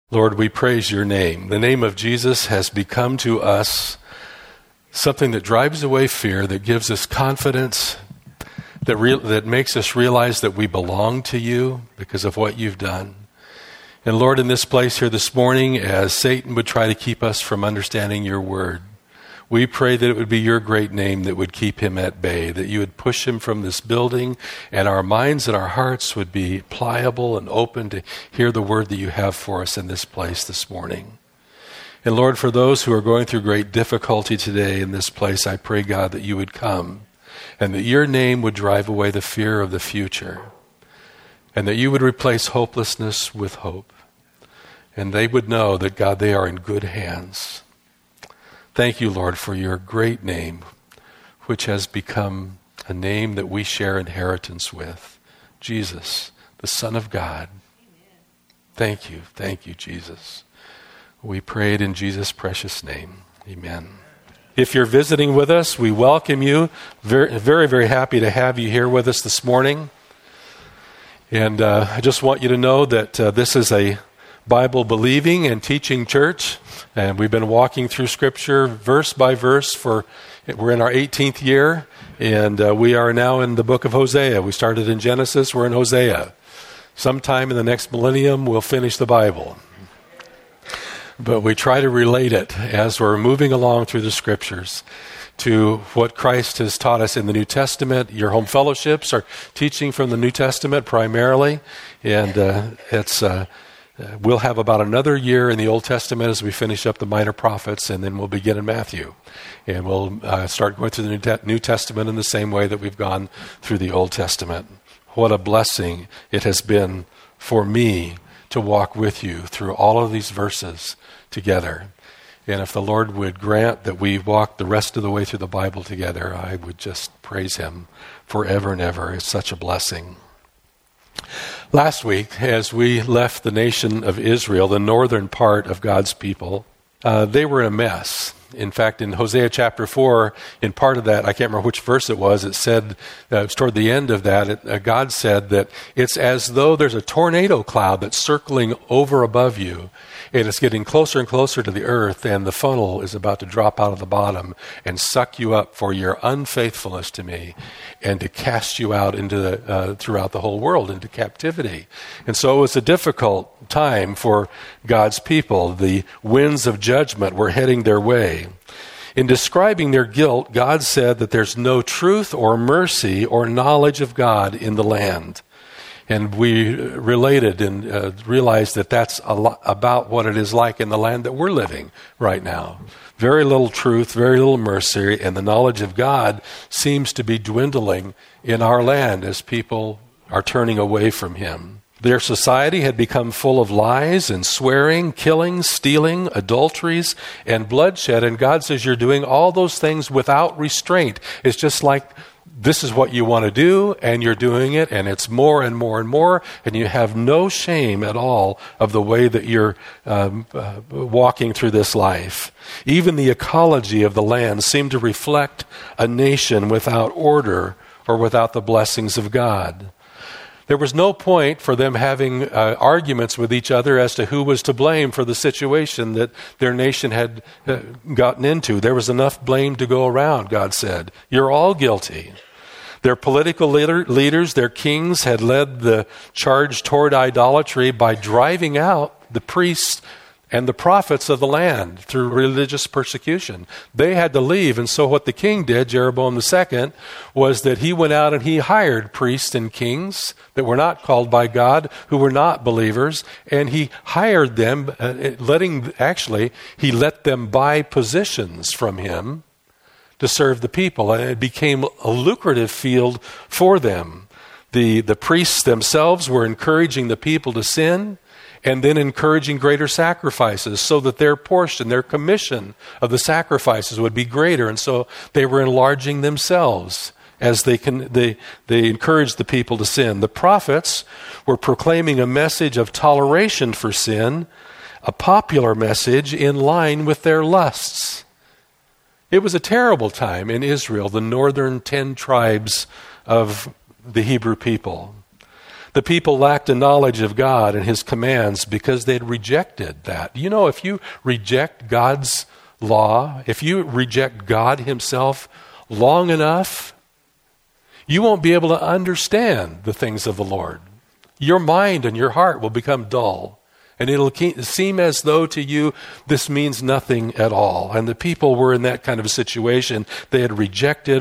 Lord, we praise your name. The name of Jesus has become to us something that drives away fear, that gives us confidence, that makes us realize that we belong to you because of what you've done. And Lord, in this place here this morning, as Satan would try to keep us from understanding your word, we pray that it would be your great name that would keep him at bay, that you would push him from this building, and our minds and our hearts would be pliable and open to hear the word that you have for us in this place this morning. And Lord, for those who are going through great difficulty today in this place, I pray, God, that you would come and that your name would drive away the fear of the future, and that you would replace hopelessness with hope. And they would know that, God, they are in good hands. Thank you, Lord, for your great name, which has become a name that we share inheritance with. Jesus, the Son of God. Amen. Thank you, Jesus. We pray it in Jesus' precious name. Amen. If you're visiting with us, we welcome you. Very, very, very happy to have you here with us this morning. And I just want you to know that this is a Bible-believing and teaching church, and we've been walking through Scripture verse by verse we're in our 18th year, and we are now in the book of Hosea. We started in Genesis, we're in Hosea. Sometime in the next millennium, we'll finish the Bible. But we try to relate it as we're moving along through the Scriptures to what Christ has taught us in the New Testament. Your home fellowships are teaching from the New Testament primarily, and we'll have about another year in the Old Testament as we finish up the minor prophets, and then we'll begin in Matthew. And we'll start going through the New Testament in the same way that we've gone through the Old Testament. What a blessing it has been for me to walk with you through all of these verses together. And if the Lord would grant that we walk the rest of the way through the Bible together, I would just praise him forever and ever. It's such a blessing. Last week, as we left the nation of Israel, the northern part of God's people, they were in a mess. In fact, in Hosea chapter 4, in part of that, I can't remember which verse it was it was toward the end of that, God said that it's as though there's a tornado cloud that's circling over above you, and it's getting closer and closer to the earth, and the funnel is about to drop out of the bottom and suck you up for your unfaithfulness to me, and to cast you out into throughout the whole world into captivity. And so it was a difficult time for God's people. The winds of judgment were heading their way. In describing their guilt, God said that there's no truth or mercy or knowledge of God in the land. And we related and realized that that's a lot about what it is like in the land that we're living right now. Very little truth, very little mercy, and the knowledge of God seems to be dwindling in our land as people are turning away from him. Their society had become full of lies and swearing, killing, stealing, adulteries, and bloodshed. And God says you're doing all those things without restraint. It's just like this is what you want to do, and you're doing it, and it's more and more and more, and you have no shame at all of the way that you're walking through this life. Even the ecology of the land seemed to reflect a nation without order or without the blessings of God. There was no point for them having arguments with each other as to who was to blame for the situation that their nation had gotten into. There was enough blame to go around, God said. You're all guilty. Their political leaders, their kings, had led the charge toward idolatry by driving out the priests and the prophets of the land through religious persecution. They had to leave, and so what the king did, Jeroboam II, was that he went out and he hired priests and kings that were not called by God, who were not believers, and he hired them, he let them buy positions from him to serve the people, and it became a lucrative field for them. The priests themselves were encouraging the people to sin, and then encouraging greater sacrifices so that their portion, their commission of the sacrifices would be greater. And so they were enlarging themselves as they encouraged the people to sin. The prophets were proclaiming a message of toleration for sin, a popular message in line with their lusts. It was a terrible time in Israel, the northern 10 tribes of the Hebrew people. The people lacked a knowledge of God and his commands because they had rejected that. You know, if you reject God's law, if you reject God himself long enough, you won't be able to understand the things of the Lord. Your mind and your heart will become dull, and it'll seem as though to you this means nothing at all. And the people were in that kind of a situation. They had rejected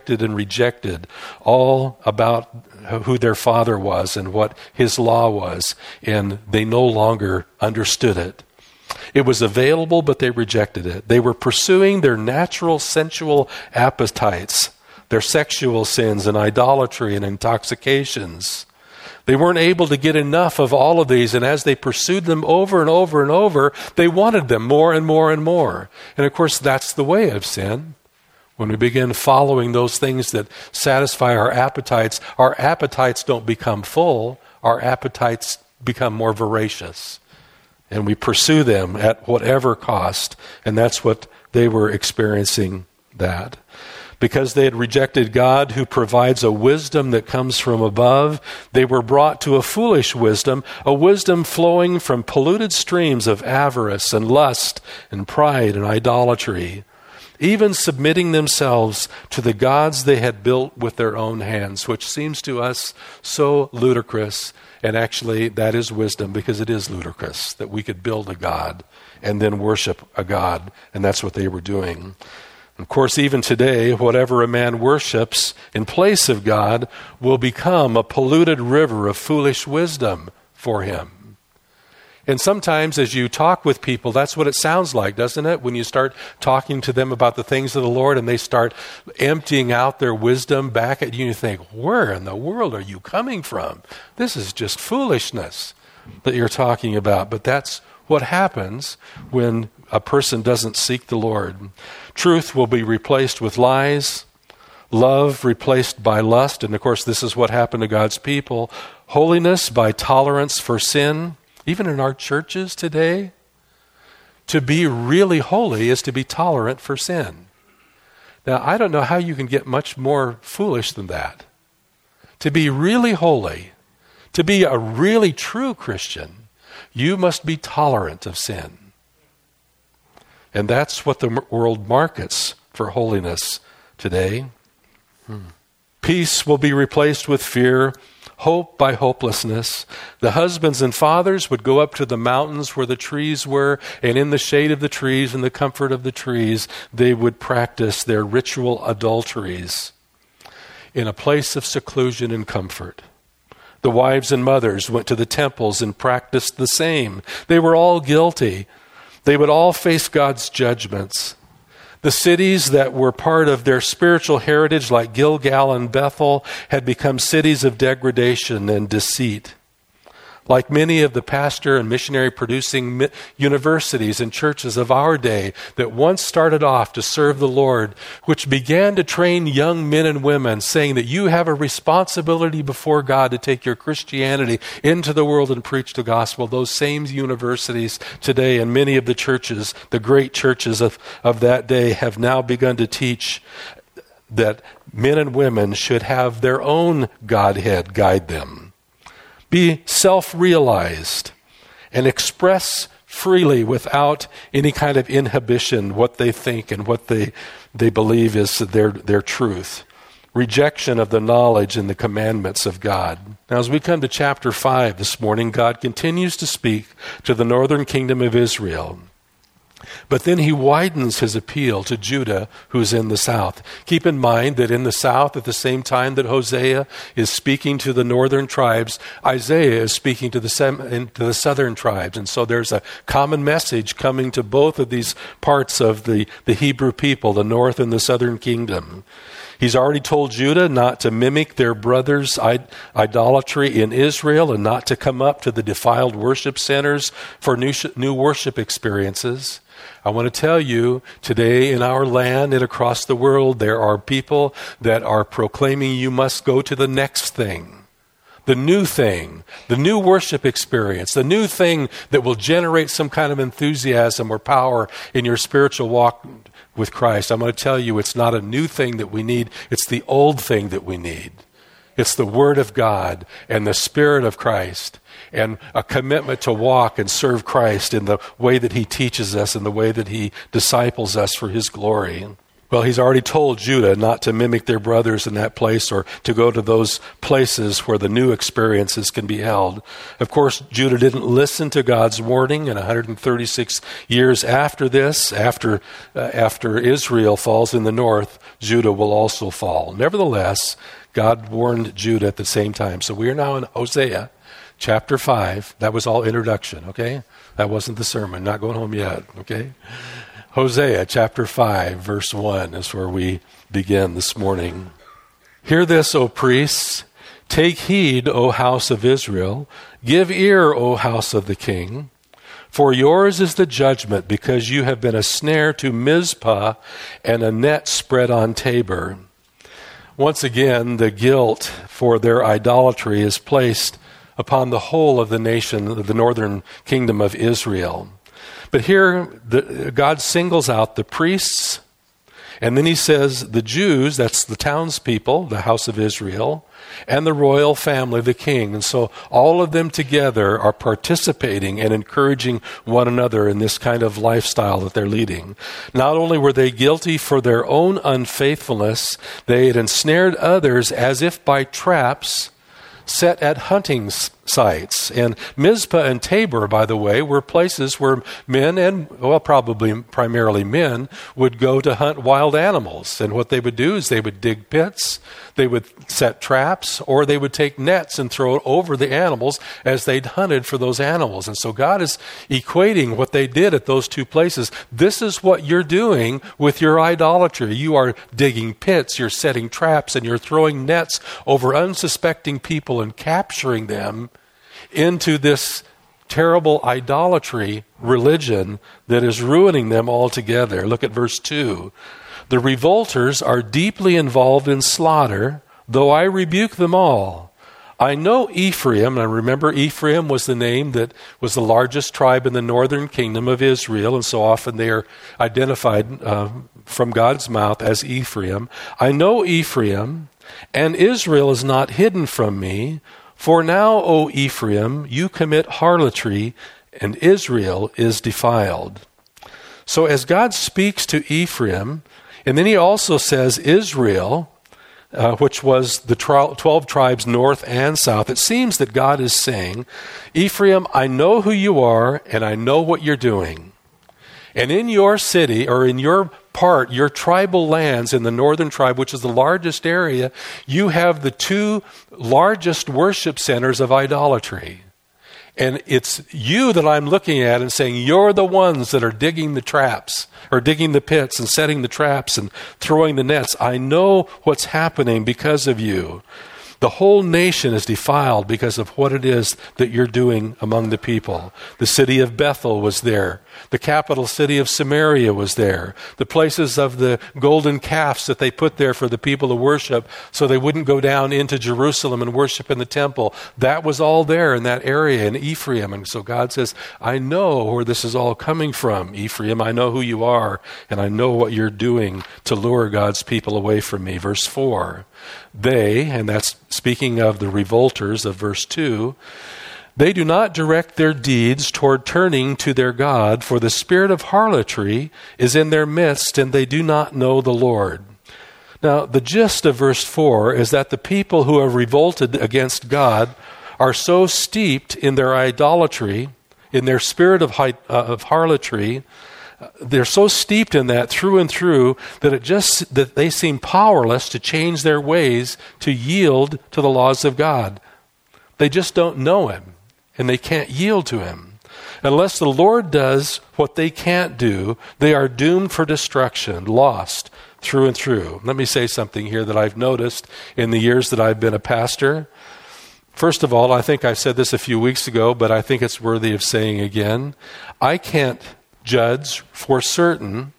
all about who their Father was and what his law was, and they no longer understood it. It was available, but they rejected it. They were pursuing their natural sensual appetites, their sexual sins and idolatry and intoxications. They weren't able to get enough of all of these, and as they pursued them over and over and over, they wanted them more and more and more. And of course, that's the way of sin. When we begin following those things that satisfy our appetites don't become full, our appetites become more voracious. And we pursue them at whatever cost, and that's what they were experiencing that. Because they had rejected God who provides a wisdom that comes from above, they were brought to a foolish wisdom, a wisdom flowing from polluted streams of avarice and lust and pride and idolatry, even submitting themselves to the gods they had built with their own hands, which seems to us so ludicrous. And actually, that is wisdom, because it is ludicrous that we could build a god and then worship a god, and that's what they were doing. Of course, even today, whatever a man worships in place of God will become a polluted river of foolish wisdom for him. And sometimes as you talk with people, that's what it sounds like, doesn't it? When you start talking to them about the things of the Lord and they start emptying out their wisdom back at you, you think, where in the world are you coming from? This is just foolishness that you're talking about. But that's what happens when a person doesn't seek the Lord. Truth will be replaced with lies, love replaced by lust, and of course this is what happened to God's people. Holiness by tolerance for sin. Even in our churches today, to be really holy is to be tolerant for sin. Now, I don't know how you can get much more foolish than that. To be really holy, to be a really true Christian, you must be tolerant of sin. And that's what the world markets for holiness today. Peace will be replaced with fear, hope by hopelessness. The husbands and fathers would go up to the mountains where the trees were, and in the shade of the trees and the comfort of the trees, they would practice their ritual adulteries in a place of seclusion and comfort. The wives and mothers went to the temples and practiced the same. They were all guilty. They would all face God's judgments. The cities that were part of their spiritual heritage, like Gilgal and Bethel, had become cities of degradation and deceit. Like many of the pastor and missionary producing universities and churches of our day that once started off to serve the Lord, which began to train young men and women, saying that you have a responsibility before God to take your Christianity into the world and preach the gospel. Those same universities today and many of the churches, the great churches of that day, have now begun to teach that men and women should have their own Godhead guide them. Be self-realized and express freely without any kind of inhibition what they think and what they believe is their truth. Rejection of the knowledge and the commandments of God. Now, as we come to chapter 5 this morning, God continues to speak to the northern kingdom of Israel. But then he widens his appeal to Judah, who's in the south. Keep in mind that in the south, at the same time that Hosea is speaking to the northern tribes, Isaiah is speaking to the southern tribes. And so there's a common message coming to both of these parts of the Hebrew people, the north and the southern kingdom. He's already told Judah not to mimic their brothers' idolatry in Israel and not to come up to the defiled worship centers for new worship experiences. I want to tell you, today in our land and across the world, there are people that are proclaiming you must go to the next thing, the new worship experience, the new thing that will generate some kind of enthusiasm or power in your spiritual walk with Christ. I'm going to tell you, it's not a new thing that we need, it's the old thing that we need. It's the Word of God and the Spirit of Christ and a commitment to walk and serve Christ in the way that He teaches us and the way that He disciples us for His glory. Well, He's already told Judah not to mimic their brothers in that place or to go to those places where the new experiences can be held. Of course, Judah didn't listen to God's warning, and 136 years after this, after Israel falls in the north, Judah will also fall. Nevertheless, God warned Judah at the same time. So we are now in Hosea chapter 5. That was all introduction, okay? That wasn't the sermon. Not going home yet, okay? Hosea chapter 5, verse 1 is where we begin this morning. Hear this, O priests. Take heed, O house of Israel. Give ear, O house of the king. For yours is the judgment, because you have been a snare to Mizpah and a net spread on Tabor. Once again, the guilt for their idolatry is placed upon the whole of the nation, the northern kingdom of Israel. But here, God singles out the priests, and then He says the Jews, that's the townspeople, the house of Israel, and the royal family, the king. And so all of them together are participating and encouraging one another in this kind of lifestyle that they're leading. Not only were they guilty for their own unfaithfulness, they had ensnared others as if by traps set at hunting sites. And Mizpah and Tabor, by the way, were places where men and, well, probably primarily men, would go to hunt wild animals. And what they would do is they would dig pits, they would set traps, or they would take nets and throw it over the animals as they'd hunted for those animals. And so God is equating what they did at those two places. This is what you're doing with your idolatry. You are digging pits, you're setting traps, and you're throwing nets over unsuspecting people and capturing them into this terrible idolatry religion that is ruining them altogether. Look at verse 2. The revolters are deeply involved in slaughter, though I rebuke them all. I know Ephraim, and remember Ephraim was the name that was the largest tribe in the northern kingdom of Israel, and so often they are identified from God's mouth as Ephraim. I know Ephraim, and Israel is not hidden from me. For now, O Ephraim, you commit harlotry, and Israel is defiled. So as God speaks to Ephraim, and then He also says Israel, which was the 12 tribes north and south, it seems that God is saying, Ephraim, I know who you are, and I know what you're doing. And in your city, or in your part, your tribal lands in the northern tribe, which is the largest area, you have the two largest worship centers of idolatry. And it's you that I'm looking at and saying, you're the ones that are digging the traps, or digging the pits and setting the traps and throwing the nets. I know what's happening because of you. The whole nation is defiled because of what it is that you're doing among the people. The city of Bethel was there. The capital city of Samaria was there. The places of the golden calves that they put there for the people to worship so they wouldn't go down into Jerusalem and worship in the temple. That was all there in that area in Ephraim. And so God says, I know where this is all coming from, Ephraim. I know who you are, and I know what you're doing to lure God's people away from me. Verse 4. They, and that's speaking of the revolters of verse 2, they do not direct their deeds toward turning to their God, for the spirit of harlotry is in their midst, and they do not know the Lord. Now, the gist of verse 4 is that the people who have revolted against God are so steeped in their idolatry, in their spirit of harlotry, they're so steeped in that through and through that they seem powerless to change their ways to yield to the laws of God. They just don't know Him, and they can't yield to Him. Unless the Lord does what they can't do, they are doomed for destruction, lost through and through. Let me say something here that I've noticed in the years that I've been a pastor. First of all, I think I said this a few weeks ago, but I think it's worthy of saying again. I can't judge for certain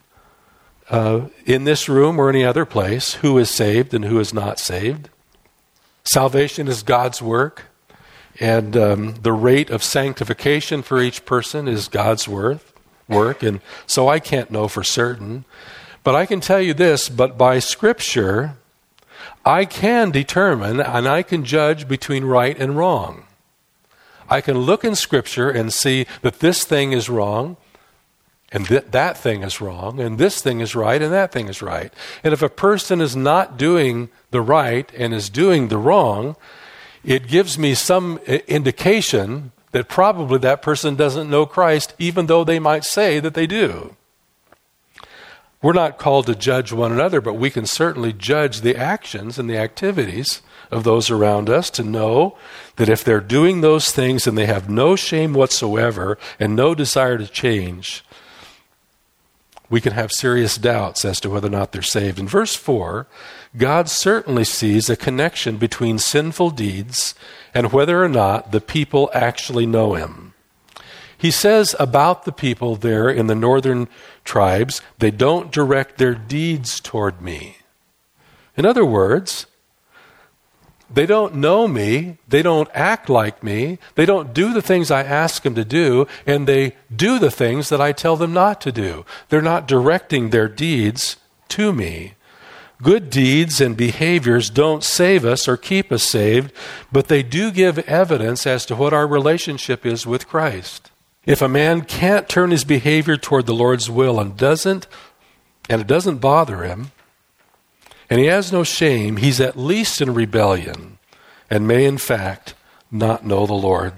in this room or any other place who is saved and who is not saved. Salvation is God's work, and the rate of sanctification for each person is God's work, and so I can't know for certain. But I can tell you this, but by Scripture, I can determine and I can judge between right and wrong. I can look in Scripture and see that this thing is wrong and that thing is wrong and this thing is right and that thing is right. And if a person is not doing the right and is doing the wrong, it gives me some indication that probably that person doesn't know Christ, even though they might say that they do. We're not called to judge one another, but we can certainly judge the actions and the activities of those around us to know that if they're doing those things and they have no shame whatsoever and no desire to change, we can have serious doubts as to whether or not they're saved. In verse 4, God certainly sees a connection between sinful deeds and whether or not the people actually know him. He says about the people there in the northern tribes, they don't direct their deeds toward me. In other words, they don't know me, they don't act like me, they don't do the things I ask them to do, and they do the things that I tell them not to do. They're not directing their deeds to me. Good deeds and behaviors don't save us or keep us saved, but they do give evidence as to what our relationship is with Christ. If a man can't turn his behavior toward the Lord's will and it doesn't bother him, and he has no shame, he's at least in rebellion and may in fact not know the Lord.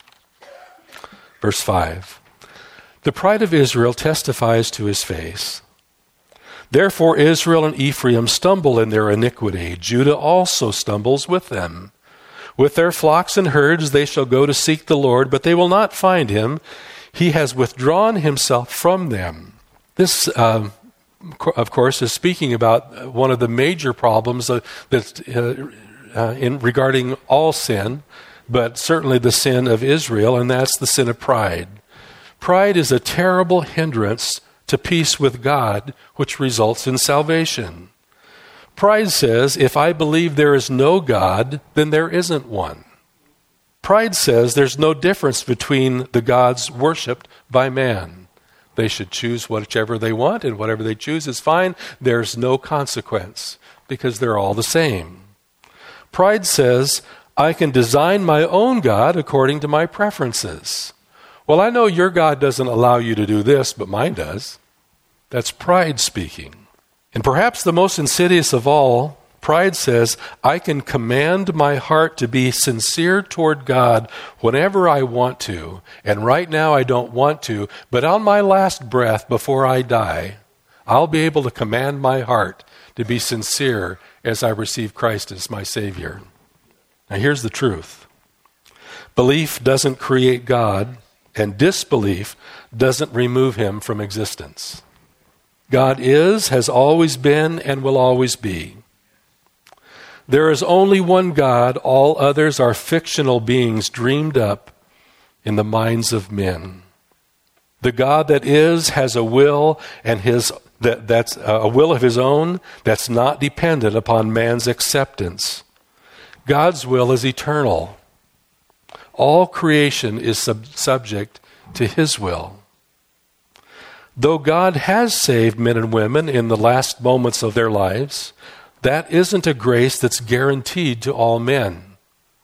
Verse 5, the pride of Israel testifies to his face. Therefore Israel and Ephraim stumble in their iniquity. Judah also stumbles with them. With their flocks and herds they shall go to seek the Lord, but they will not find him. He has withdrawn himself from them. This, of course, is speaking about one of the major problems in regarding all sin, but certainly the sin of Israel, and that's the sin of pride. Pride is a terrible hindrance to peace with God, which results in salvation. Pride says, if I believe there is no God, then there isn't one. Pride says there's no difference between the gods worshipped by man. They should choose whichever they want, and whatever they choose is fine. There's no consequence, because they're all the same. Pride says, I can design my own God according to my preferences. Well, I know your God doesn't allow you to do this, but mine does. That's pride speaking. And perhaps the most insidious of all, pride says, I can command my heart to be sincere toward God whenever I want to, and right now I don't want to, but on my last breath before I die, I'll be able to command my heart to be sincere as I receive Christ as my Savior. Now here's the truth. Belief doesn't create God, and disbelief doesn't remove him from existence. God is, has always been, and will always be. There is only one God. All others are fictional beings dreamed up in the minds of men. The God that is has a will, and that's a will of his own that's not dependent upon man's acceptance. God's will is eternal. All creation is subject to his will. Though God has saved men and women in the last moments of their lives, that isn't a grace that's guaranteed to all men.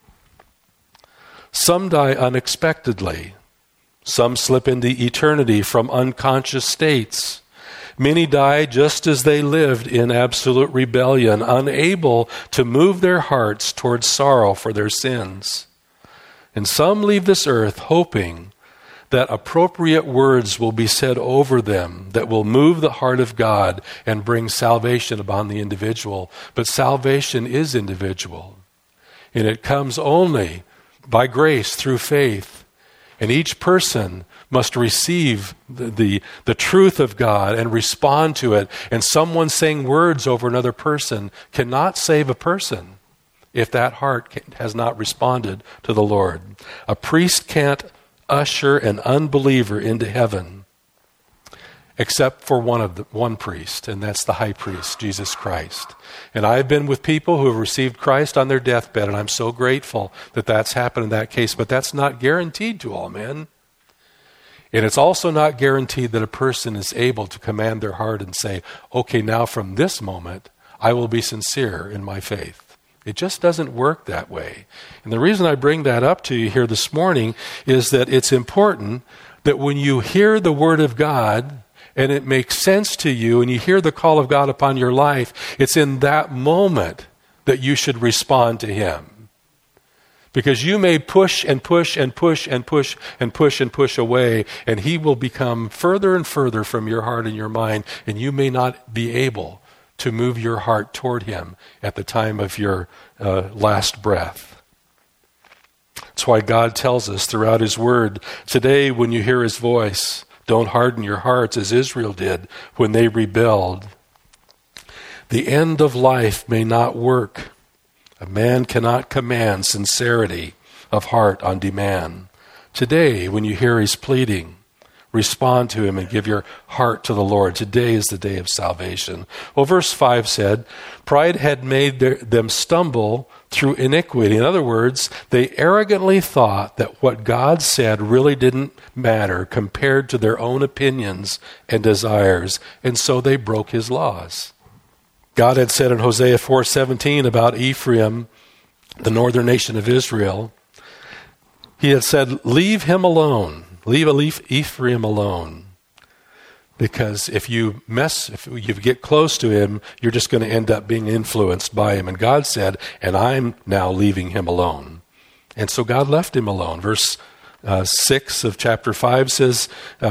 Some die unexpectedly. Some slip into eternity from unconscious states. Many die just as they lived in absolute rebellion, unable to move their hearts towards sorrow for their sins. And some leave this earth hoping that appropriate words will be said over them that will move the heart of God and bring salvation upon the individual. But salvation is individual, and it comes only by grace through faith. And each person must receive the truth of God and respond to it. And someone saying words over another person cannot save a person if that heart has not responded to the Lord. A priest can't usher an unbeliever into heaven except for one priest, and that's the high priest, Jesus Christ. And I've been with people who have received Christ on their deathbed, and I'm so grateful that that's happened in that case, but that's not guaranteed to all men. And it's also not guaranteed that a person is able to command their heart and say, okay, now from this moment, I will be sincere in my faith. It just doesn't work that way. And the reason I bring that up to you here this morning is that it's important that when you hear the Word of God and it makes sense to you and you hear the call of God upon your life, it's in that moment that you should respond to Him. Because you may push and push and push and push and push and push away, and He will become further and further from your heart and your mind, and you may not be able to move your heart toward Him at the time of your last breath. That's why God tells us throughout His Word, today when you hear His voice, don't harden your hearts as Israel did when they rebelled. The end of life may not work. A man cannot command sincerity of heart on demand. Today, when you hear His pleading, respond to Him and give your heart to the Lord. Today is the day of salvation. Well, verse 5 said, pride had made them stumble through iniquity. In other words, they arrogantly thought that what God said really didn't matter compared to their own opinions and desires, and so they broke His laws. God had said in Hosea 4:17 about Ephraim, the northern nation of Israel, He had said, leave him alone. Leave Ephraim alone. Because if you get close to him, you're just going to end up being influenced by him. And God said, and I'm now leaving him alone. And so God left him alone. Verse 6 of chapter 5 says,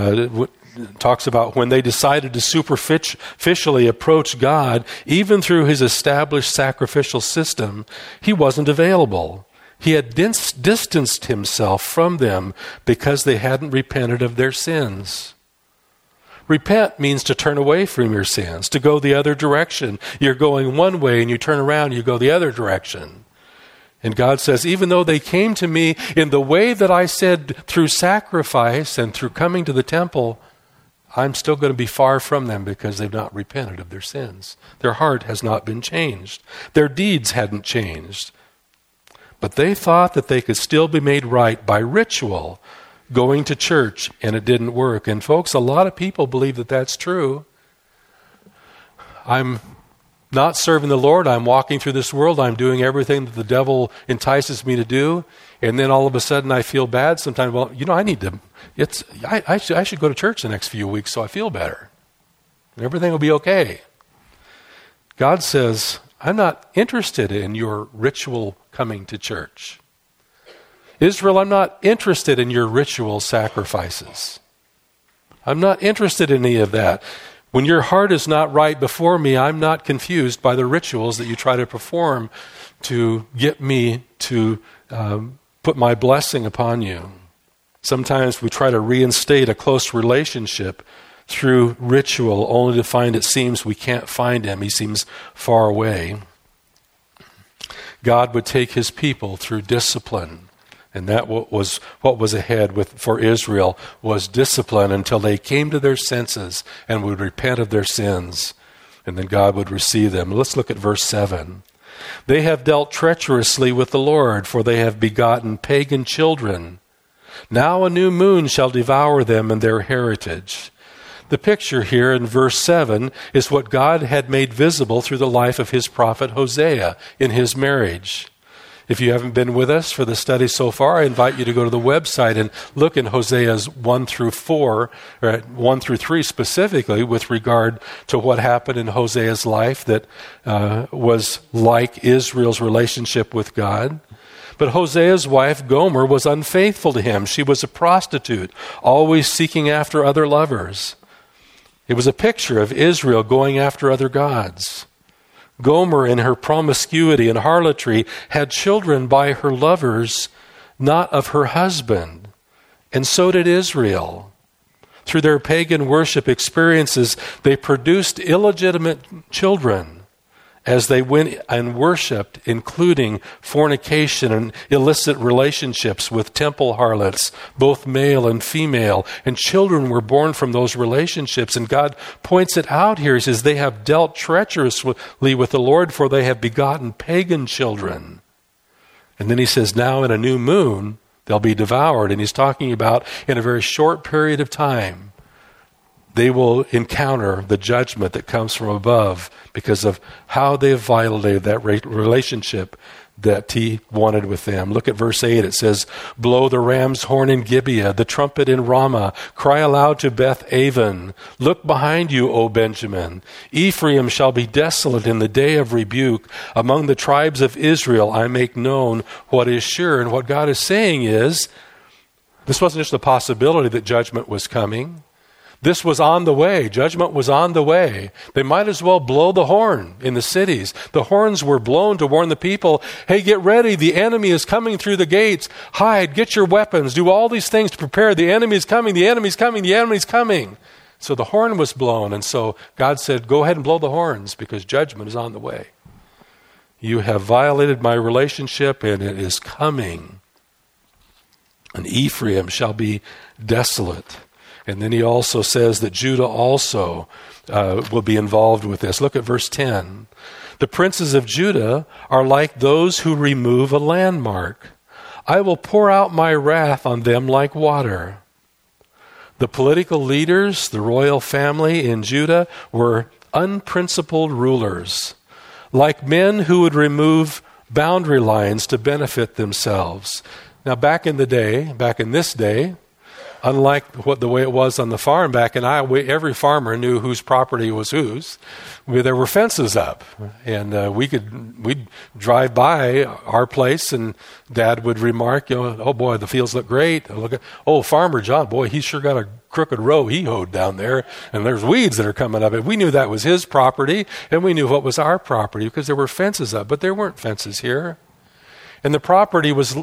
talks about when they decided to superficially approach God, even through His established sacrificial system, He wasn't available. He had distanced Himself from them because they hadn't repented of their sins. Repent means to turn away from your sins, to go the other direction. You're going one way and you turn around and you go the other direction. And God says, even though they came to me in the way that I said through sacrifice and through coming to the temple, I'm still going to be far from them because they've not repented of their sins. Their heart has not been changed. Their deeds hadn't changed. But they thought that they could still be made right by ritual, going to church, and it didn't work. And folks, a lot of people believe that that's true. I'm not serving the Lord. I'm walking through this world. I'm doing everything that the devil entices me to do. And then all of a sudden I feel bad sometimes. Well, I should go to church the next few weeks so I feel better. And everything will be okay. God says, I'm not interested in your ritual coming to church. Israel, I'm not interested in your ritual sacrifices. I'm not interested in any of that. When your heart is not right before me, I'm not confused by the rituals that you try to perform to get me to put my blessing upon you. Sometimes we try to reinstate a close relationship through ritual, only to find it seems we can't find Him. He seems far away. God would take His people through discipline. And that was what was ahead for Israel, was discipline until they came to their senses and would repent of their sins. And then God would receive them. Let's look at verse 7. They have dealt treacherously with the Lord, for they have begotten pagan children. Now a new moon shall devour them and their heritage. The picture here in verse 7 is what God had made visible through the life of His prophet Hosea in his marriage. If you haven't been with us for the study so far, I invite you to go to the website and look in Hosea's 1 through 4, or 1 through 3 specifically, with regard to what happened in Hosea's life that was like Israel's relationship with God. But Hosea's wife, Gomer, was unfaithful to him. She was a prostitute, always seeking after other lovers. It was a picture of Israel going after other gods. Gomer, in her promiscuity and harlotry, had children by her lovers, not of her husband. And so did Israel. Through their pagan worship experiences, they produced illegitimate children as they went and worshipped, including fornication and illicit relationships with temple harlots, both male and female. And children were born from those relationships. And God points it out here. He says, they have dealt treacherously with the Lord, for they have begotten pagan children. And then He says, now in a new moon, they'll be devoured. And He's talking about in a very short period of time, they will encounter the judgment that comes from above because of how they have violated that relationship that he wanted with them. Look at verse 8. It says, blow the ram's horn in Gibeah, the trumpet in Ramah. Cry aloud to Beth Aven. Look behind you, O Benjamin. Ephraim shall be desolate in the day of rebuke. Among the tribes of Israel I make known what is sure. And what God is saying is, this wasn't just a possibility that judgment was coming. This was on the way. Judgment was on the way. They might as well blow the horn in the cities. The horns were blown to warn the people, hey, get ready. The enemy is coming through the gates. Hide, get your weapons, do all these things to prepare. The enemy is coming, the enemy is coming, the enemy is coming. So the horn was blown. And so God said, go ahead and blow the horns because judgment is on the way. You have violated my relationship and it is coming. And Ephraim shall be desolate. And then he also says that Judah also will be involved with this. Look at verse 10. The princes of Judah are like those who remove a landmark. I will pour out my wrath on them like water. The political leaders, the royal family in Judah, were unprincipled rulers, like men who would remove boundary lines to benefit themselves. Now, back in this day, unlike the way it was on the farm back in Iowa, every farmer knew whose property was whose. There were fences up, and we'd drive by our place, and Dad would remark, oh boy, the fields look great. Look at Farmer John, boy, he's sure got a crooked row he hoed down there, and there's weeds that are coming up. And we knew that was his property, and we knew what was our property because there were fences up, but there weren't fences here. And the property was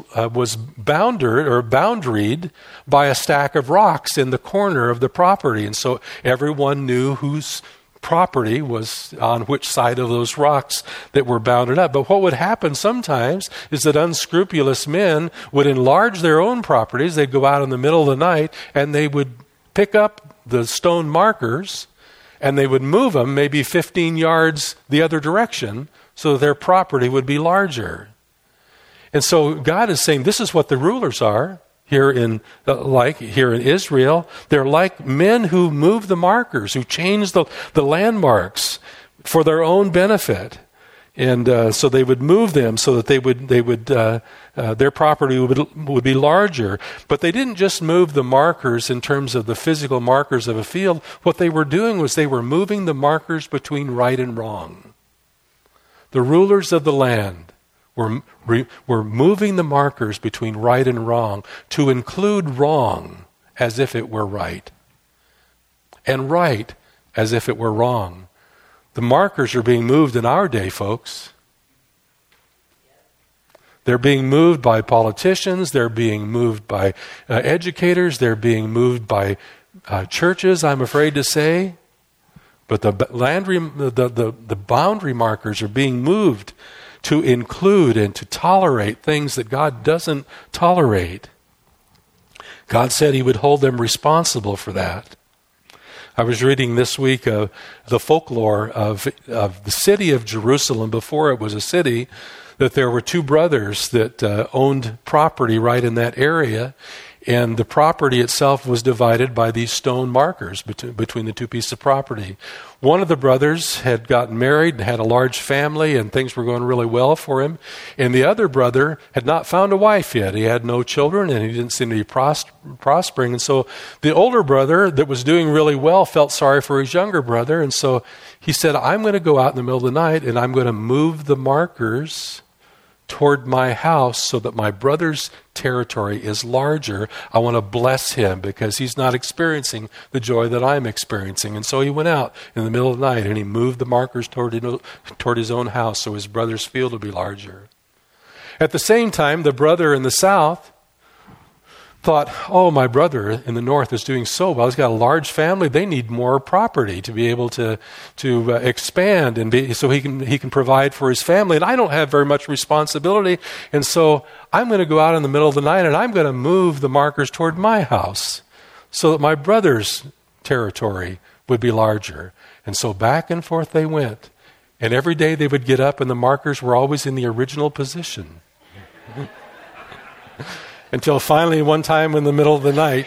boundaried by a stack of rocks in the corner of the property. And so everyone knew whose property was on which side of those rocks that were bounded up. But what would happen sometimes is that unscrupulous men would enlarge their own properties. They'd go out in the middle of the night and they would pick up the stone markers and they would move them maybe 15 yards the other direction so that their property would be larger. And so God is saying this is what the rulers are here in Israel. They're like men who move the markers, who change the landmarks for their own benefit. And so they would move them so that their property would be larger. But they didn't just move the markers in terms of the physical markers of a field. What they were doing was they were moving the markers between right and wrong. The rulers of the land were moving the markers between right and wrong to include wrong as if it were right, and right as if it were wrong. The markers are being moved in our day, folks. They're being moved by politicians. They're being moved by educators. They're being moved by churches, I'm afraid to say. But the boundary markers are being moved to include and to tolerate things that God doesn't tolerate. God said he would hold them responsible for that. I was reading this week the folklore of the city of Jerusalem before it was a city, that there were two brothers that owned property right in that area, and the property itself was divided by these stone markers between the two pieces of property. One of the brothers had gotten married and had a large family, and things were going really well for him. And the other brother had not found a wife yet. He had no children, and he didn't seem to be prospering. And so the older brother that was doing really well felt sorry for his younger brother. And so he said, I'm going to go out in the middle of the night, and I'm going to move the markers toward my house so that my brother's territory is larger. I want to bless him because he's not experiencing the joy that I'm experiencing. And so he went out in the middle of the night and he moved the markers toward his own house so his brother's field would be larger. At the same time, the brother in the south thought, oh, my brother in the north is doing so well. He's got a large family. They need more property to be able to expand and so he can provide for his family. And I don't have very much responsibility. And so I'm going to go out in the middle of the night and I'm going to move the markers toward my house so that my brother's territory would be larger. And so back and forth they went. And every day they would get up and the markers were always in the original position. Until finally one time in the middle of the night,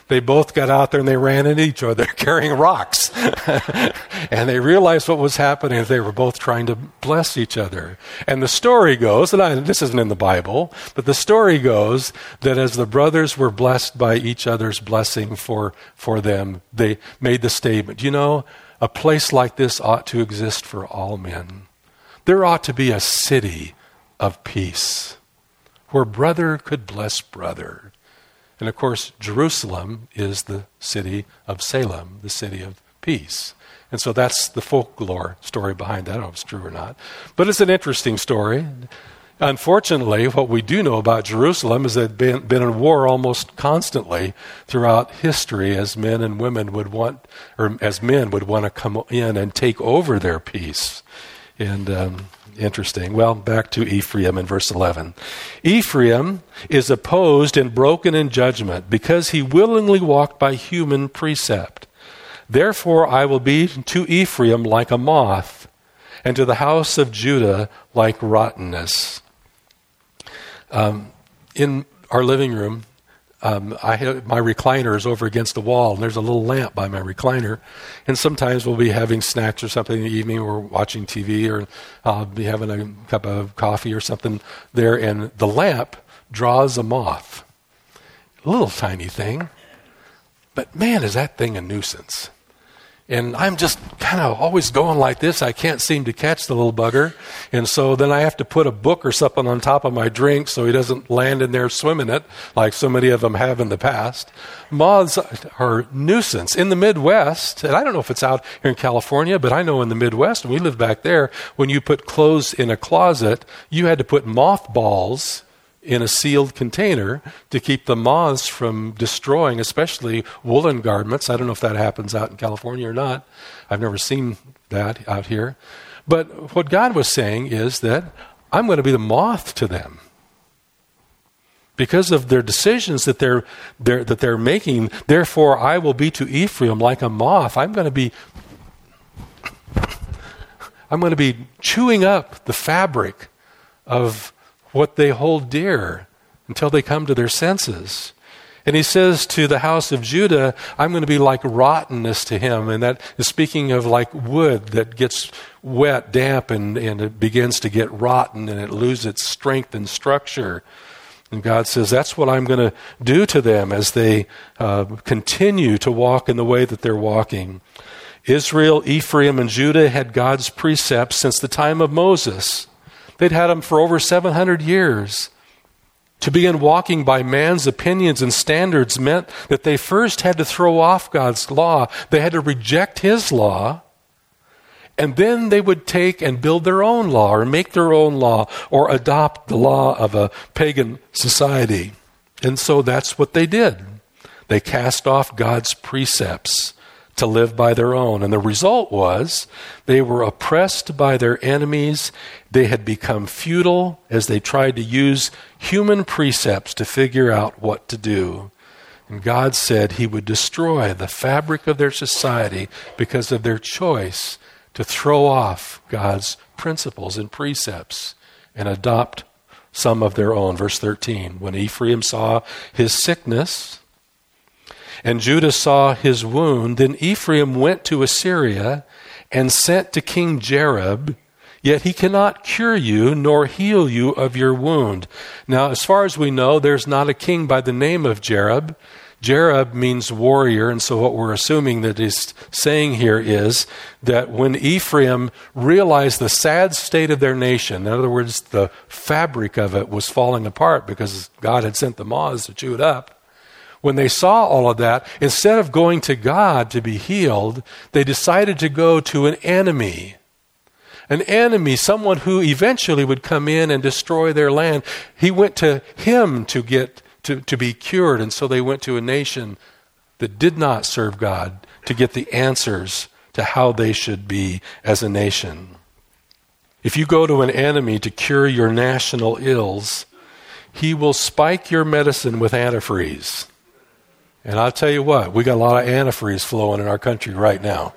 they both got out there and they ran into each other carrying rocks. And they realized what was happening. They were both trying to bless each other. And the story goes, and this isn't in the Bible, but the story goes that as the brothers were blessed by each other's blessing for them, they made the statement, a place like this ought to exist for all men. There ought to be a city of peace where brother could bless brother. And of course, Jerusalem is the city of Salem, the city of peace. And so that's the folklore story behind that. I don't know if it's true or not. But it's an interesting story. Unfortunately, what we do know about Jerusalem is that it's been in war almost constantly throughout history as men and women would want, or as men would want to come in and take over their peace. And interesting. Well, back to Ephraim in verse 11. Ephraim is opposed and broken in judgment because he willingly walked by human precept. Therefore I will be to Ephraim like a moth, and to the house of Judah like rottenness. In our living room, I have my recliner is over against the wall, and there's a little lamp by my recliner. And sometimes we'll be having snacks or something in the evening, or watching TV, or I'll be having a cup of coffee or something there, and the lamp draws a moth. A little tiny thing, but man, is that thing a nuisance. And I'm just kind of always going like this. I can't seem to catch the little bugger. And so then I have to put a book or something on top of my drink so he doesn't land in there swimming it like so many of them have in the past. Moths are nuisance. In the Midwest, and I don't know if it's out here in California, but I know in the Midwest, and we lived back there, when you put clothes in a closet, you had to put mothballs in a sealed container to keep the moths from destroying, especially woolen garments. I don't know if that happens out in California or not. I've never seen that out here. But what God was saying is that I'm going to be the moth to them. Because of their decisions that they're making, therefore I will be to Ephraim like a moth. I'm going to be chewing up the fabric of what they hold dear until they come to their senses. And he says to the house of Judah, I'm going to be like rottenness to him. And that is speaking of like wood that gets wet, damp, and it begins to get rotten and it loses its strength and structure. And God says, that's what I'm going to do to them as they continue to walk in the way that they're walking. Israel, Ephraim, and Judah had God's precepts since the time of Moses. They'd had them for over 700 years. To begin walking by man's opinions and standards meant that they first had to throw off God's law. They had to reject his law. And then they would take and build their own law or make their own law or adopt the law of a pagan society. And so that's what they did. They cast off God's precepts to live by their own. And the result was they were oppressed by their enemies. They had become futile as they tried to use human precepts to figure out what to do. And God said he would destroy the fabric of their society because of their choice to throw off God's principles and precepts and adopt some of their own. Verse 13, when Ephraim saw his sickness and Judah saw his wound, then Ephraim went to Assyria and sent to King Jareb, yet he cannot cure you nor heal you of your wound. Now, as far as we know, there's not a king by the name of Jareb. Jareb means warrior, and so what we're assuming that he's saying here is that when Ephraim realized the sad state of their nation, in other words, the fabric of it was falling apart because God had sent the moths to chew it up, when they saw all of that, instead of going to God to be healed, they decided to go to an enemy. An enemy, someone who eventually would come in and destroy their land. He went to him to get to be cured, and so they went to a nation that did not serve God to get the answers to how they should be as a nation. If you go to an enemy to cure your national ills, he will spike your medicine with antifreeze. And I'll tell you what, we got a lot of antifreeze flowing in our country right now.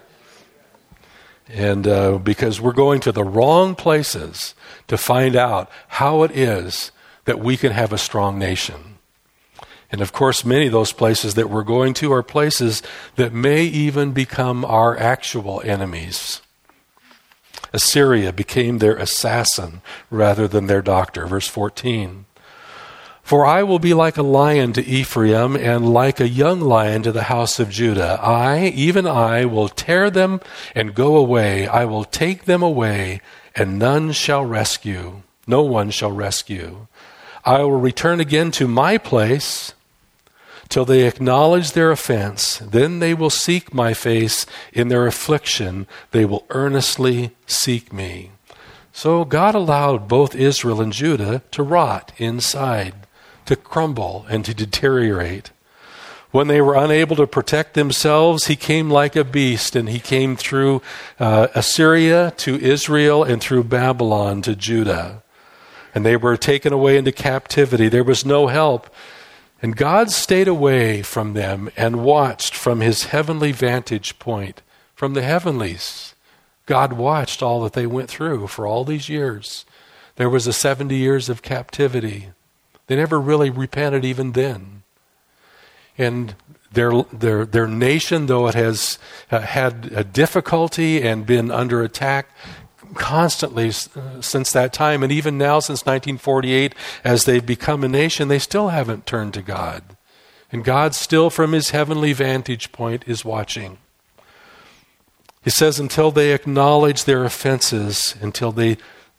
And because we're going to the wrong places to find out how it is that we can have a strong nation. And of course, many of those places that we're going to are places that may even become our actual enemies. Assyria became their assassin rather than their doctor. Verse 14. For I will be like a lion to Ephraim and like a young lion to the house of Judah. Even I, will tear them and go away. I will take them away, and none shall rescue. No one shall rescue. I will return again to my place till they acknowledge their offense. Then they will seek my face in their affliction. They will earnestly seek me. So God allowed both Israel and Judah to rot inside, to crumble and to deteriorate. When they were unable to protect themselves, he came like a beast, and he came through Assyria to Israel and through Babylon to Judah. And they were taken away into captivity. There was no help. And God stayed away from them and watched from his heavenly vantage point, from the heavenlies. God watched all that they went through for all these years. There was a 70 years of captivity. They never really repented even then. And their nation, though it has had a difficulty and been under attack constantly since that time, and even now since 1948, as they've become a nation, they still haven't turned to God. And God still, from his heavenly vantage point, is watching. He says, until they acknowledge their offenses, until they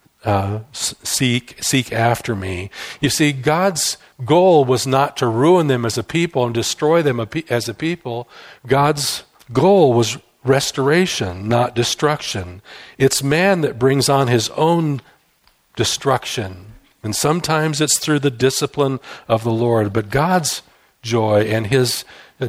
seek after me. You see, God's goal was not to ruin them as a people and destroy them as a people. God's goal was restoration, not destruction. It's man that brings on his own destruction. And sometimes it's through the discipline of the Lord. But God's joy and his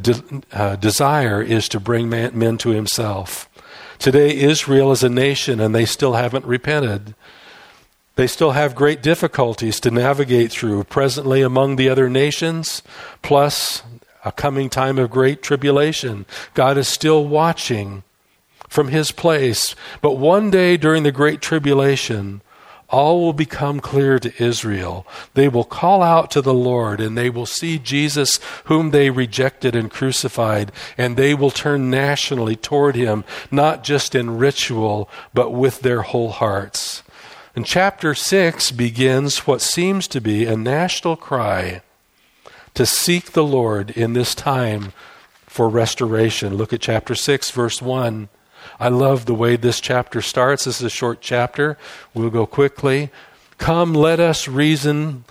desire is to bring men to himself. Today, Israel is a nation, and they still haven't repented. They still have great difficulties to navigate through presently among the other nations, plus a coming time of great tribulation. God is still watching from his place. But one day during the great tribulation, all will become clear to Israel. They will call out to the Lord, and they will see Jesus, whom they rejected and crucified, and they will turn nationally toward him, not just in ritual, but with their whole hearts. And chapter 6 begins what seems to be a national cry to seek the Lord in this time for restoration. Look at chapter 6, verse 1. I love the way this chapter starts. This is a short chapter. We'll go quickly. Come, let us return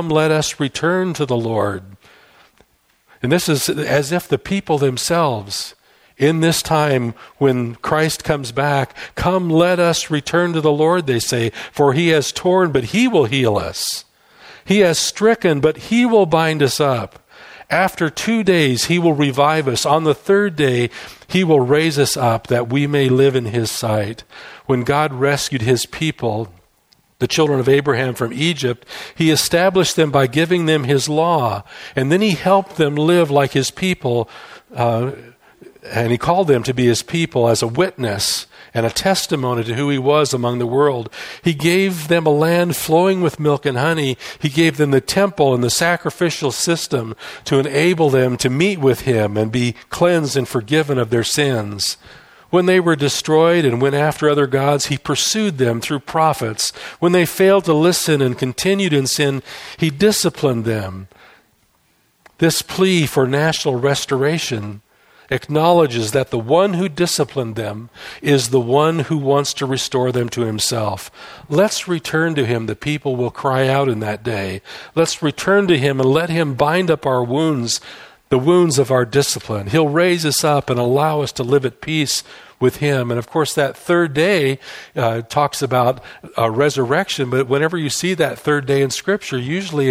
to the Lord. And this is as if the people themselves, in this time when Christ comes back, come, let us return to the Lord, they say, for he has torn, but he will heal us. He has stricken, but he will bind us up. After 2 days, he will revive us. On the third day, he will raise us up that we may live in his sight. When God rescued his people, the children of Abraham, from Egypt, he established them by giving them his law. And then he helped them live like his people, and he called them to be his people as a witness and a testimony to who he was among the world. He gave them a land flowing with milk and honey. He gave them the temple and the sacrificial system to enable them to meet with him and be cleansed and forgiven of their sins. When they were destroyed and went after other gods, he pursued them through prophets. When they failed to listen and continued in sin, he disciplined them. This plea for national restoration acknowledges that the one who disciplined them is the one who wants to restore them to himself. Let's return to him, the people will cry out in that day. Let's return to him and let him bind up our wounds, the wounds of our discipline. He'll raise us up and allow us to live at peace with him. And of course, that third day talks about a resurrection. But whenever you see that third day in Scripture, usually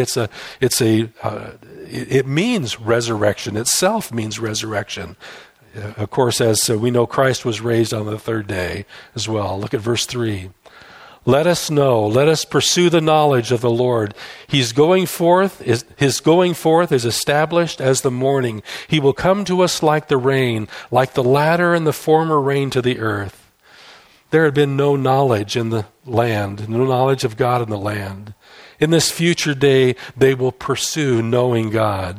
it means resurrection. Itself means resurrection. Of course, as we know, Christ was raised on the third day as well. Look at verse 3. Let us know, let us pursue the knowledge of the Lord. His going forth is established as the morning. He will come to us like the rain, like the latter and the former rain to the earth. There had been no knowledge in the land, no knowledge of God in the land. In this future day, they will pursue knowing God.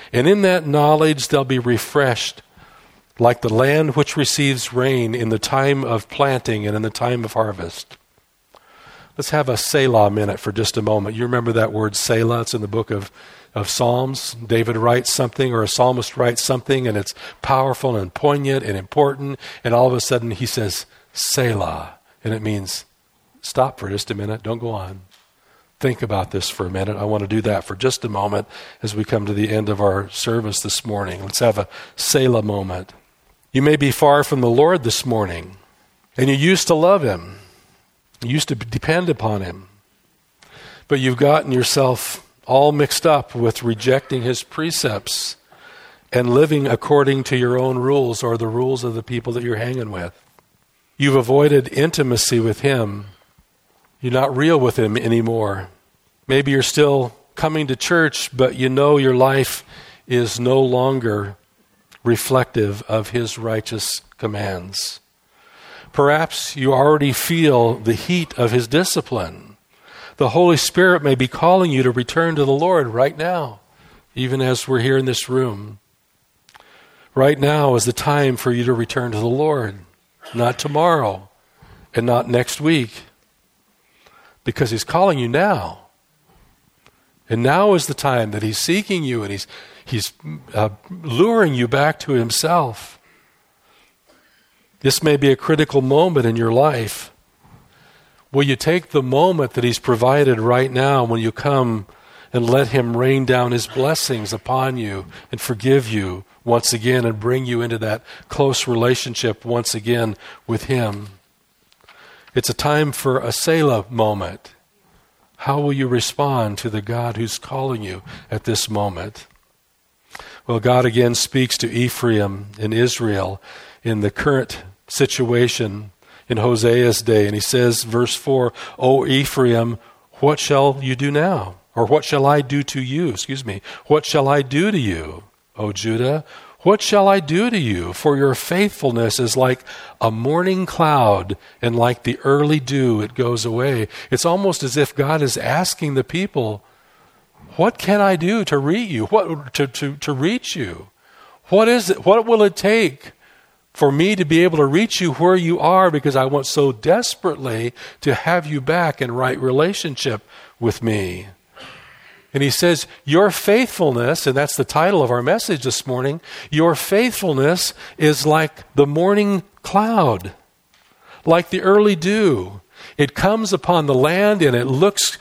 And in that knowledge they'll be refreshed, like the land which receives rain in the time of planting and in the time of harvest. Let's have a Selah minute for just a moment. You remember that word Selah? It's in the book of Psalms. David writes something, or a psalmist writes something, and it's powerful and poignant and important, and all of a sudden he says, Selah. And it means, stop for just a minute, don't go on. Think about this for a minute. I want to do that for just a moment as we come to the end of our service this morning. Let's have a Selah moment. You may be far from the Lord this morning, and you used to love Him. You used to depend upon Him. But you've gotten yourself all mixed up with rejecting His precepts and living according to your own rules or the rules of the people that you're hanging with. You've avoided intimacy with Him. You're not real with Him anymore. Maybe you're still coming to church, but you know your life is no longer reflective of His righteous commands. Perhaps you already feel the heat of His discipline. The Holy Spirit may be calling you to return to the Lord right now, even as we're here in this room. Right now is the time for you to return to the Lord, not tomorrow and not next week, because He's calling you now. And now is the time that He's seeking you and He's luring you back to Himself. This may be a critical moment in your life. Will you take the moment that He's provided right now when you come and let Him rain down His blessings upon you and forgive you once again and bring you into that close relationship once again with Him? It's a time for a Selah moment. How will you respond to the God who's calling you at this moment? Well, God again speaks to Ephraim and Israel in the current situation in Hosea's day. And He says, verse 4, O Ephraim, what shall you do now? Or what shall I do to you? What shall I do to you, O Judah? What shall I do to you? For your faithfulness is like a morning cloud, and like the early dew, it goes away. It's almost as if God is asking the people, what can I do to reach you? To reach you? What is it? What will it take for me to be able to reach you where you are? Because I want so desperately to have you back in right relationship with me. And He says, your faithfulness, and that's the title of our message this morning, your faithfulness is like the morning cloud, like the early dew. It comes upon the land and it looks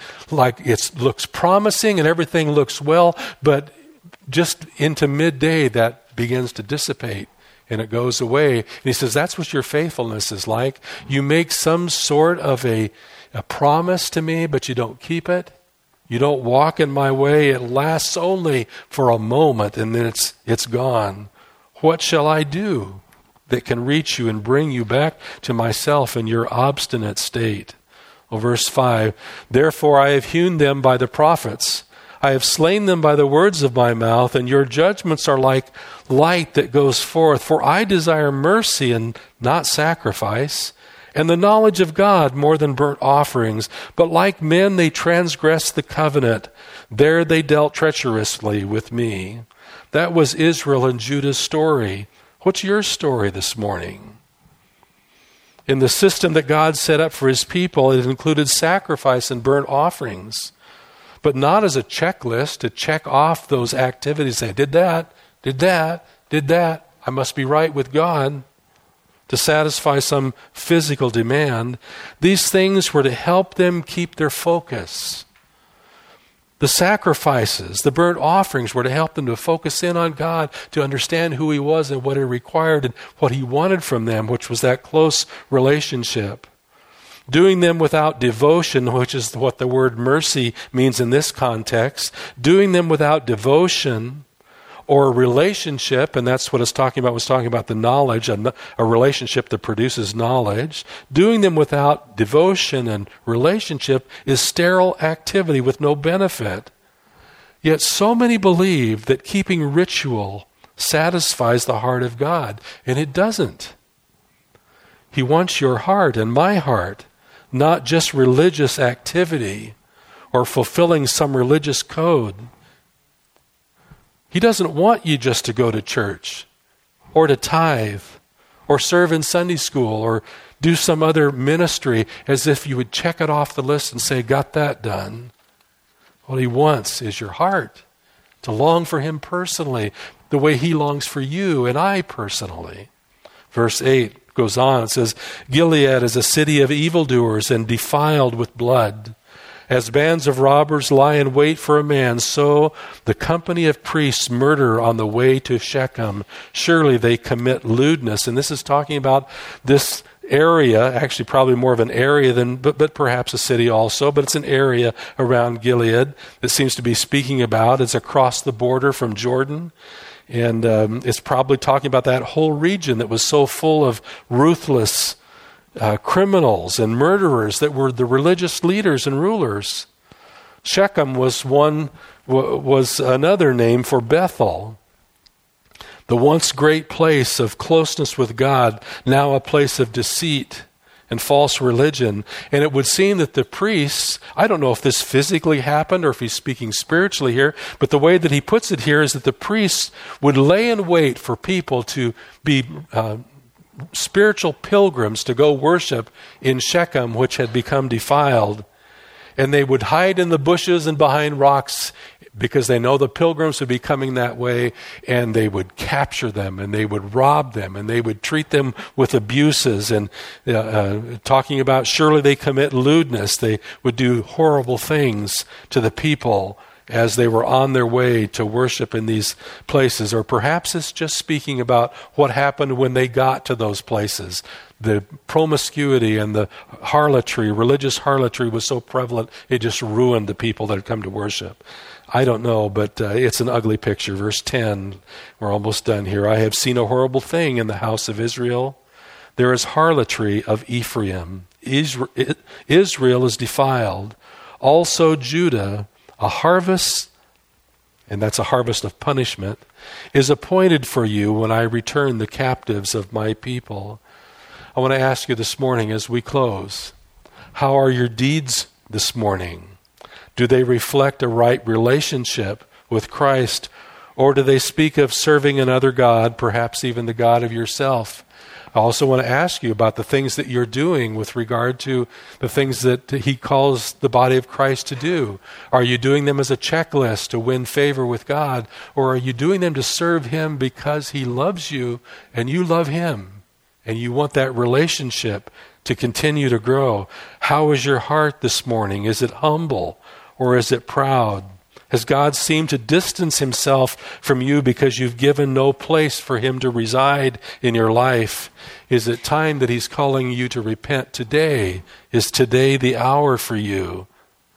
promising and everything looks well, but just into midday that begins to dissipate and it goes away. And He says, that's what your faithfulness is like. You make some sort of a promise to me, but you don't keep it. You don't walk in my way. It lasts only for a moment and then it's gone. What shall I do that can reach you and bring you back to myself in your obstinate state? Well, verse 5, therefore I have hewn them by the prophets. I have slain them by the words of my mouth, and your judgments are like light that goes forth. For I desire mercy and not sacrifice, and the knowledge of God more than burnt offerings. But like men they transgressed the covenant. There they dealt treacherously with me. That was Israel and Judah's story. What's your story this morning? In the system that God set up for His people, it included sacrifice and burnt offerings, but not as a checklist to check off those activities. Say, did that, did that, did that. I must be right with God, to satisfy some physical demand. These things were to help them keep their focus. The sacrifices, the burnt offerings were to help them to focus in on God, to understand who He was and what He required and what He wanted from them, which was that close relationship. Doing them without devotion, which is what the word mercy means in this context, doing them without devotion or a relationship, and that's what it's talking about, was talking about the knowledge, a relationship that produces knowledge. Doing them without devotion and relationship is sterile activity with no benefit. Yet so many believe that keeping ritual satisfies the heart of God, and it doesn't. He wants your heart and my heart, not just religious activity or fulfilling some religious code. He doesn't want you just to go to church or to tithe or serve in Sunday school or do some other ministry as if you would check it off the list and say, got that done. What he wants is your heart, to long for him personally, the way he longs for you and I personally. Verse 8 goes on, it says, Gilead is a city of evildoers and defiled with blood. As bands of robbers lie in wait for a man, so the company of priests murder on the way to Shechem. Surely they commit lewdness. And this is talking about this area, actually probably more of an area than, but perhaps a city also, but it's an area around Gilead that seems to be speaking about. It's across the border from Jordan. And it's probably talking about that whole region that was so full of ruthless criminals and murderers that were the religious leaders and rulers. Shechem was another name for Bethel, the once great place of closeness with God, now a place of deceit and false religion. And it would seem that the priests, I don't know if this physically happened or if he's speaking spiritually here, but the way that he puts it here is that the priests would lay in wait for people to be spiritual pilgrims to go worship in Shechem, which had become defiled. And they would hide in the bushes and behind rocks because they know the pilgrims would be coming that way, and they would capture them and they would rob them and they would treat them with abuses and talking about surely they commit lewdness. They would do horrible things to the people as they were on their way to worship in these places. Or perhaps it's just speaking about what happened when they got to those places. The promiscuity and the harlotry, religious harlotry, was so prevalent it just ruined the people that had come to worship. I don't know, but it's an ugly picture. Verse 10, we're almost done here. I have seen a horrible thing in the house of Israel. There is harlotry of Ephraim. Israel is defiled. Also Judah. A harvest, and that's a harvest of punishment, is appointed for you when I return the captives of my people. I want to ask you this morning as we close, how are your deeds this morning? Do they reflect a right relationship with Christ, or do they speak of serving another God, perhaps even the God of yourself? I also want to ask you about the things that you're doing with regard to the things that he calls the body of Christ to do. Are you doing them as a checklist to win favor with God, or are you doing them to serve him because he loves you and you love him and you want that relationship to continue to grow? How is your heart this morning? Is it humble or is it proud? Has God seemed to distance himself from you because you've given no place for him to reside in your life? Is it time that he's calling you to repent today? Is today the hour for you?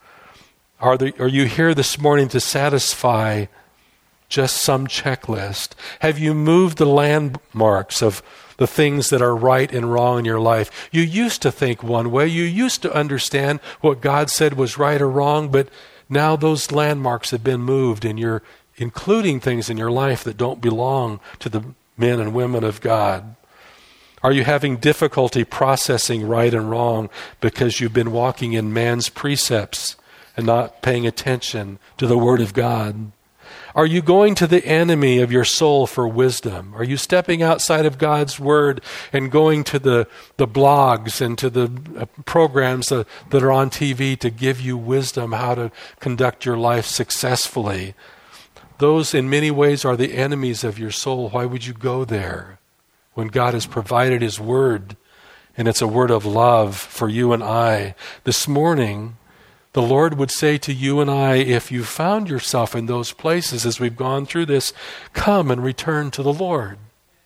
Are you here this morning to satisfy just some checklist? Have you moved the landmarks of the things that are right and wrong in your life? You used to think one way. You used to understand what God said was right or wrong, but now those landmarks have been moved and you're including things in your life that don't belong to the men and women of God. Are you having difficulty processing right and wrong because you've been walking in man's precepts and not paying attention to the Word of God? Are you going to the enemy of your soul for wisdom? Are you stepping outside of God's Word and going to the blogs and to the programs that are on TV to give you wisdom how to conduct your life successfully? Those in many ways are the enemies of your soul. Why would you go there when God has provided his Word, and it's a word of love for you and I? This morning, the Lord would say to you and I, if you found yourself in those places as we've gone through this, come and return to the Lord.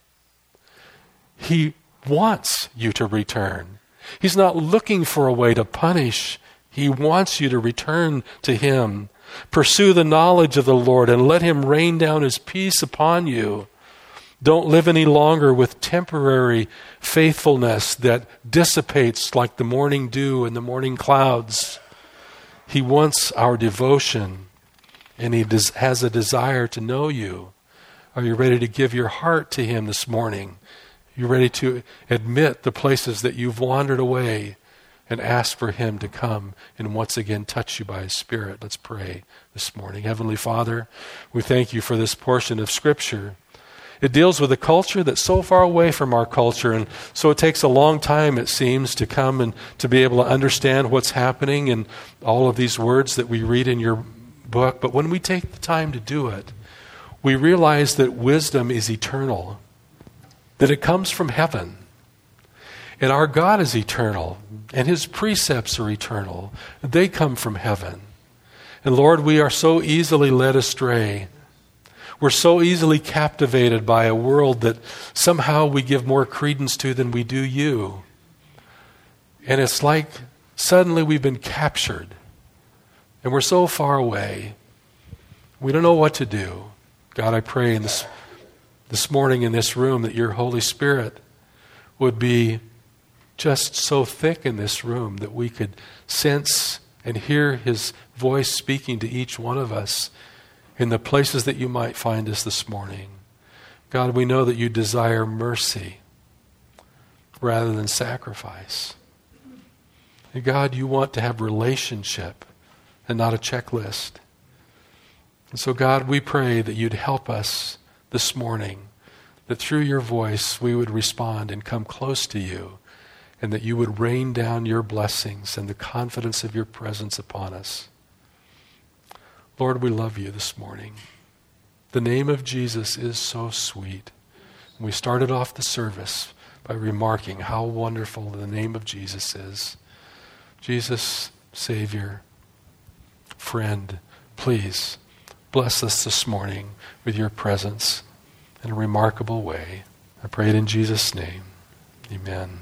He wants you to return. He's not looking for a way to punish. He wants you to return to him. Pursue the knowledge of the Lord and let him rain down his peace upon you. Don't live any longer with temporary faithfulness that dissipates like the morning dew and the morning clouds. He wants our devotion, and he has a desire to know you. Are you ready to give your heart to him this morning? Are you ready to admit the places that you've wandered away and ask for him to come and once again touch you by his Spirit. Let's pray this morning. Heavenly Father, we thank you for this portion of Scripture. It deals with a culture that's so far away from our culture, and so it takes a long time, it seems, to come and to be able to understand what's happening in all of these words that we read in your book. But when we take the time to do it, we realize that wisdom is eternal, that it comes from heaven. And our God is eternal, and his precepts are eternal. They come from heaven. And Lord, we are so easily led astray. We're so easily captivated by a world that somehow we give more credence to than we do you. And it's like suddenly we've been captured, and we're so far away. We don't know what to do. God, I pray in this morning in this room that your Holy Spirit would be just so thick in this room that we could sense and hear his voice speaking to each one of us in the places that you might find us this morning. God, we know that you desire mercy rather than sacrifice. And God, you want to have relationship and not a checklist. And so God, we pray that you'd help us this morning, that through your voice we would respond and come close to you, and that you would rain down your blessings and the confidence of your presence upon us. Lord, we love you this morning. The name of Jesus is so sweet. We started off the service by remarking how wonderful the name of Jesus is. Jesus, Savior, friend, please bless us this morning with your presence in a remarkable way. I pray it in Jesus' name. Amen.